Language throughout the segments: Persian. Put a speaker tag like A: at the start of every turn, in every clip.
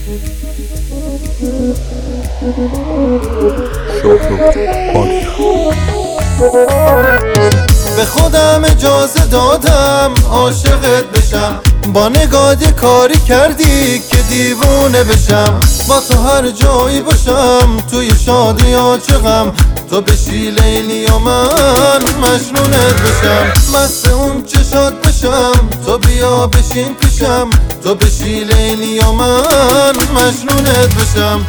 A: به خودم اجازه دادم عاشقت بشم، با نگاه کاری کردی که دیوونه بشم. با تو هر جایی باشم، توی شادی یا چه غم، تو بشی لیلی و من مجنونت بشم. مست اون چشات بشم، تو بیا بشین پیشم، تو بشی لیلی و من مجنونت بشم.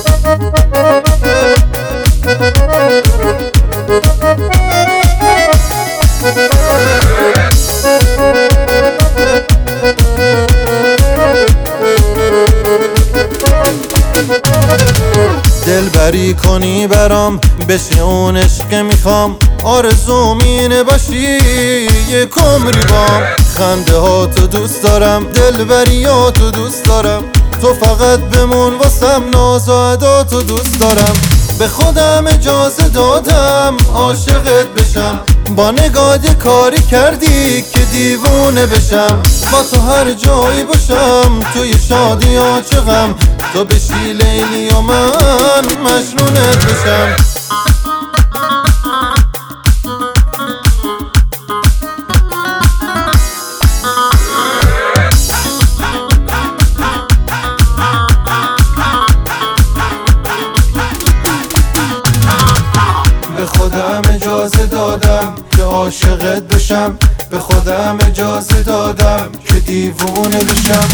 A: دلبری کنی برام، بشی اون عشق میخوام، آرزوم اینه باشی یک عمری بام. خنده ها تو دوست دارم، دلبری ها تو دوست دارم، تو فقط بمون واسم، ناز و ادا تو دوست دارم. به خودم اجازه دادم عاشقت بشم، با نگاه کاری کردی که دیوونه بشم. با تو هر جایی باشم، توی شادی ها چه غم، تو بشی لیلی و من مجنونت بشم. به خودم اجازه دادم که عاشقت بشم، به خودم اجازه دادم که دیوونه بشم.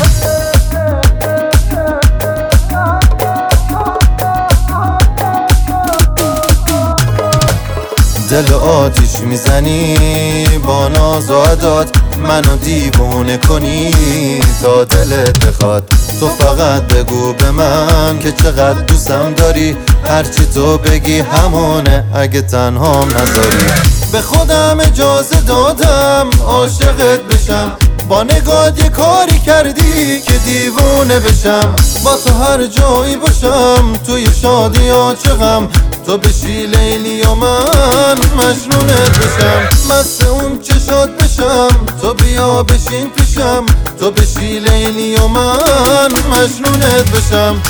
A: دل آتیش میزنی با ناز و عداد، منو دیوونه کنی تا دلت بخواد. تو فقط بگو به من که چقدر دوستم داری، هرچی تو بگی همونه اگه تنهام نذاری. به خودم اجازه دادم عاشقت بشم، با نگاه کاری کردی که دیوونه بشم. با تو هر جایی باشم، توی شادی یا چه غم، تو بشی لیلی و من مجنونت بشم. مست اون چشات بشم، تو بیا بشین پیشم، تو بشی لیلی و من مجنونت بشم.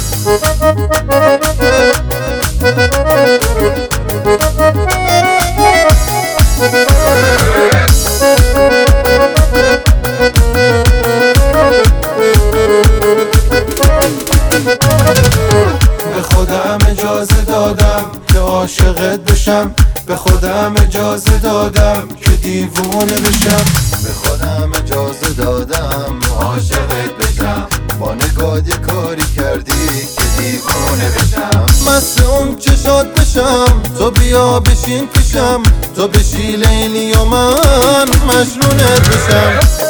A: به خودم اجازه دادم که عاشقت بشم، به خودم اجازه دادم که دیوونه بشم. به خودم اجازه دادم عاشقت بشم، با نگاه کاری کردی که دیوونه بشم. مست اون چشات بشم، تو بیا بشین پیشم، تو بشی لیلی و من مجنونت بشم.